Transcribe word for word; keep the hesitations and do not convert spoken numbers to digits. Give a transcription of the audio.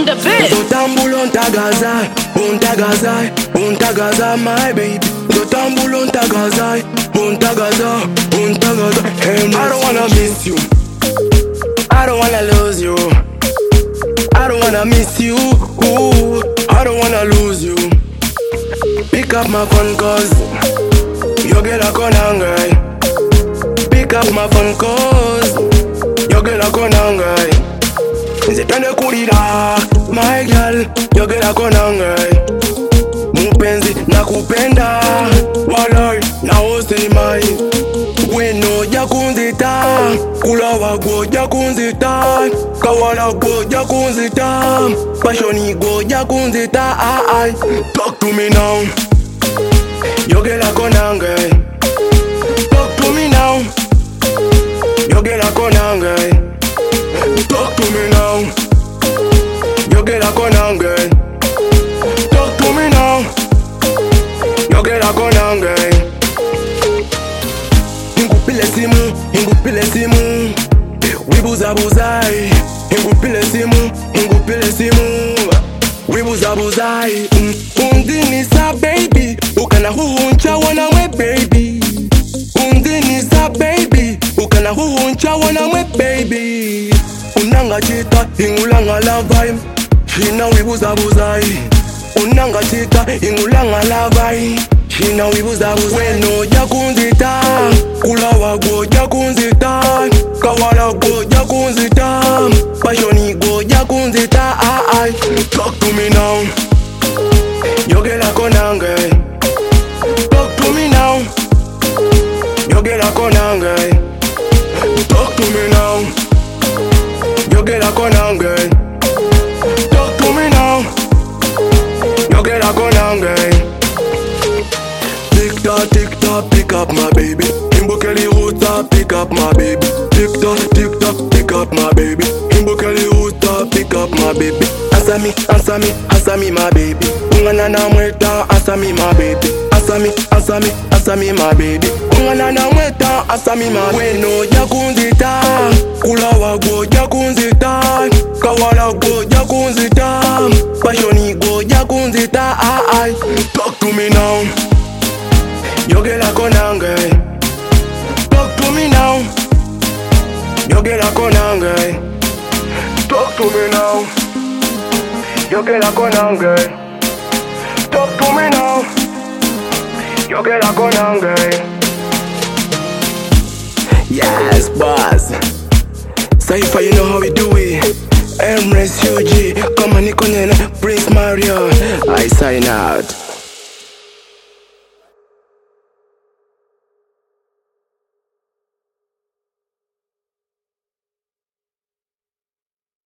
on the beat. So tambul on tagazai, on tagazai, on tagazai, my baby. So tambul on tagazai, on tagazai, on tagazai. I don't wanna miss you, I don't wanna lose you, I don't wanna miss you, ooh, I don't wanna lose you. Pick up my phone cause you get a konangai. Pick up my phone cause you get a konangai. Nzitande kulira my girl, you get a konangai. Mupenzi nakupenda walai na usimai. Weno jakunzita kulawa go jakunzita kawala go jakunzita pasioni go jakunzita. Ah, ah. Talk to me now, you get a konangai. Talk to me now, you get a konangai. Talk to me now, you get a konangai. Talk to me now, you get a konangai. Ingupile simu, ingupile simu, wibuza buzai. Ingupile simu, ingupile simu, wibuza buzai. Undini sa baby, ukana huhuncha wana we baby. Undini sa baby, ukana huhuncha wana we baby. Unanga chita, ingulanga lavai, shina wibuza buzai. Unanga chita, ingulanga lavai, shina wibuza buzai. Weno jakunzita kulawa go jakunzita kawala go jakunzita pasioni go jakunzita. Ah, ah. Talk to me now, you get a konangai. Talk to me now, you get a konangai. Talk to me now, you get a konangai. Talk to me now, you get a konangai. Tick tock, tick tock, pick up my baby. Imbokeli Ruta, pick up my baby. Tick tock, tick tock, pick up my baby. Imbokeli Ruta, pick up my baby. Answer me, answer me, answer me my baby. Ungana na mweta, answer me my baby. Answer me, answer me, answer me my baby. Ungana na mweta, answer me my baby. Weno jakunzita kulawa go jakunzita kawala go jakunzita pasioni go jakunzita. Ah, ah. Talk to me now, you get a konangai. Talk to me now, you get a konangai. Talk to me now, you get a konangai. Talk to me now, you get a konangai. Yes, boss. Cypher, you know how we do it. Emrys U G, come on, Prince Mario. I sign out.